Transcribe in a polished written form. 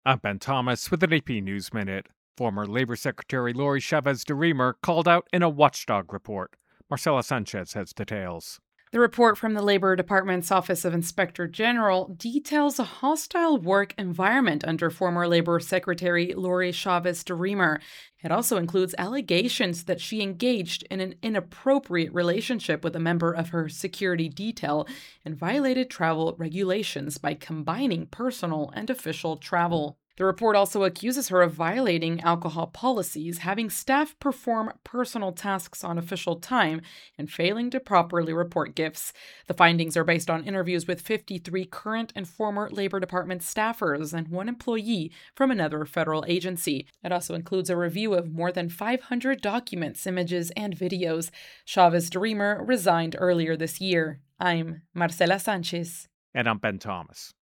I'm Ben Thomas with an AP News Minute. Former Labor Secretary Lori Chavez de Remer called out in a watchdog report. Marcela Sanchez has details. The report from the Labor Department's Office of Inspector General details a hostile work environment under former Labor Secretary Lori Chavez de Remer. It also includes allegations that she engaged in an inappropriate relationship with a member of her security detail and violated travel regulations by combining personal and official travel. The report also accuses her of violating alcohol policies, having staff perform personal tasks on official time, and failing to properly report gifts. The findings are based on interviews with 53 current and former Labor Department staffers and one employee from another federal agency. It also includes a review of more than 500 documents, images, and videos. Chavez de Remer resigned earlier this year. I'm Marcela Sanchez. And I'm Ben Thomas.